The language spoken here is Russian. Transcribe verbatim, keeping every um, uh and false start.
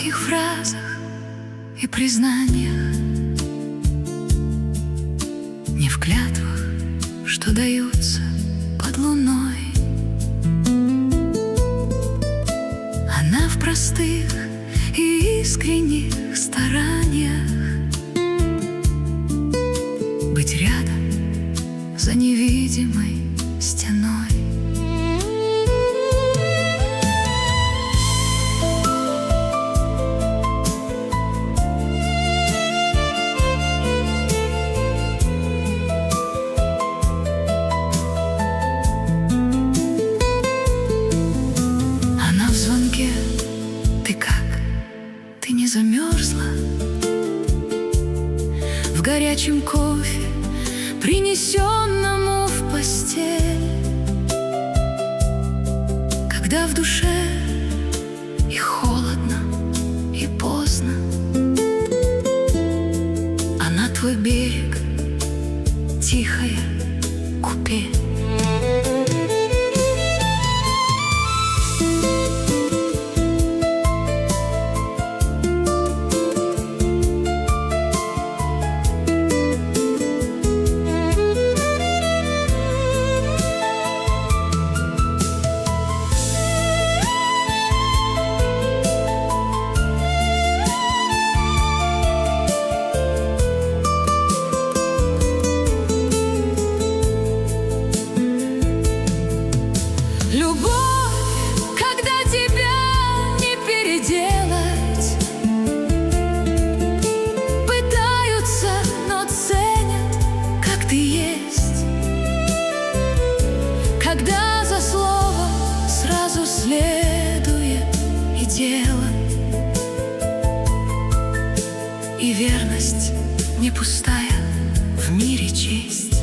громких фразах и признаниях, не в клятвах, что даются под луной. Она в простых и искренних стараниях быть рядом за невидимой стеной. Ты как? Ты не замерзла? В горячем кофе, принесенному в постель, когда в душе и холодно, и поздно, а на твой берег тихая купель. Любовь, когда тебя не переделать, пытаются, но ценят, как ты есть. Когда за словом сразу следует и дело, и верность не пустая в мире честь.